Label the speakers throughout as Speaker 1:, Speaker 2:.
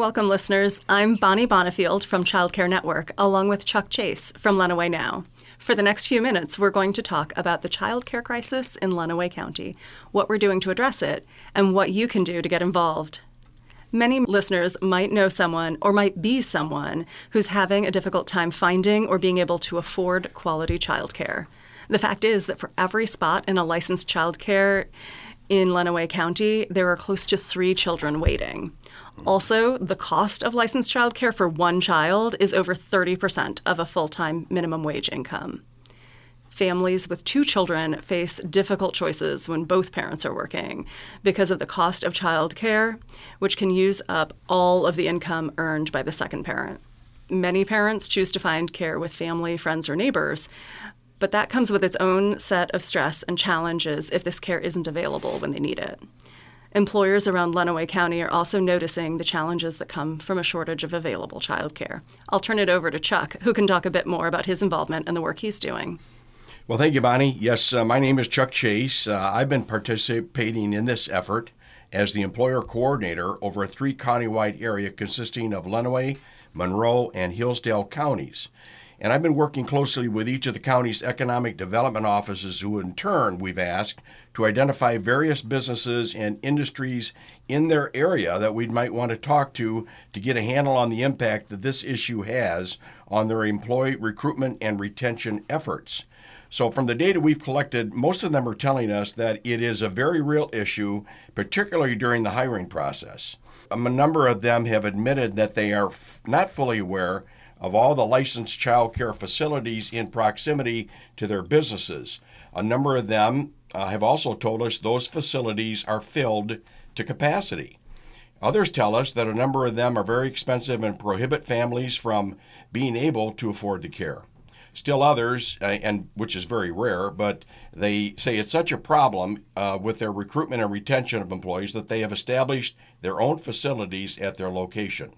Speaker 1: Welcome, listeners. I'm Bonnie Bonifield from Child Care Network, along with Chuck Chase from Lenawee Now. For the next few minutes, we're going to talk about the child care crisis in Lenawee County, what we're doing to address it, and what you can do to get involved. Many listeners might know someone or might be someone who's having a difficult time finding or being able to afford quality child care. The fact is that for every spot in a licensed child care in Lenawee County, there are close to 3 children waiting. Also, the cost of licensed child care for one child is over 30% of a full-time minimum wage income. Families with 2 children face difficult choices when both parents are working because of the cost of child care, which can use up all of the income earned by the second parent. Many parents choose to find care with family, friends, or neighbors, but that comes with its own set of stress and challenges if this care isn't available when they need it. Employers around Lenawee County are also noticing the challenges that come from a shortage of available child care. I'll turn it over to Chuck, who can talk a bit more about his involvement and the work he's doing.
Speaker 2: Well, thank you, Bonnie. Yes, my name is Chuck Chase. I've been participating in this effort as the employer coordinator over a 3 countywide area consisting of Lenawee, Monroe, and Hillsdale counties. And I've been working closely with each of the county's economic development offices who, in turn, we've asked to identify various businesses and industries in their area that we might want to talk to get a handle on the impact that this issue has on their employee recruitment and retention efforts. So from the data we've collected, most of them are telling us that it is a very real issue, particularly during the hiring process. A number of them have admitted that they are not fully aware of all the licensed child care facilities in proximity to their businesses. A number of them have also told us those facilities are filled to capacity. Others tell us that a number of them are very expensive and prohibit families from being able to afford the care. Still others, and which is very rare, but they say it's such a problem with their recruitment and retention of employees that they have established their own facilities at their location.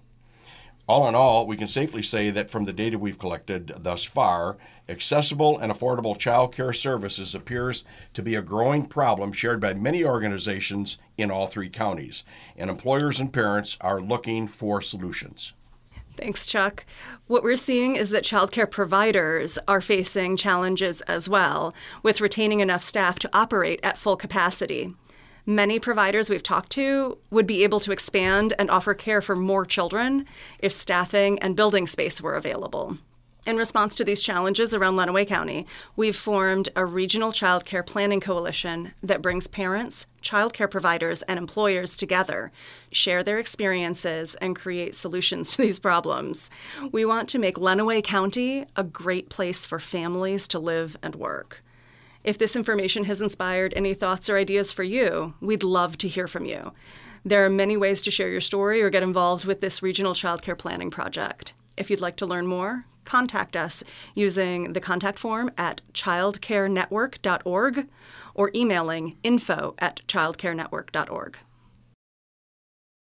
Speaker 2: All in all, we can safely say that from the data we've collected thus far, accessible and affordable child care services appears to be a growing problem shared by many organizations in all 3 counties, and employers and parents are looking for solutions.
Speaker 1: Thanks, Chuck. What we're seeing is that child care providers are facing challenges as well with retaining enough staff to operate at full capacity. Many providers we've talked to would be able to expand and offer care for more children if staffing and building space were available. In response to these challenges around Lenawee County, we've formed a regional child care planning coalition that brings parents, child care providers, and employers together, share their experiences, and create solutions to these problems. We want to make Lenawee County a great place for families to live and work. If this information has inspired any thoughts or ideas for you, we'd love to hear from you. There are many ways to share your story or get involved with this regional child care planning project. If you'd like to learn more, contact us using the contact form at childcarenetwork.org or emailing info@childcarenetwork.org.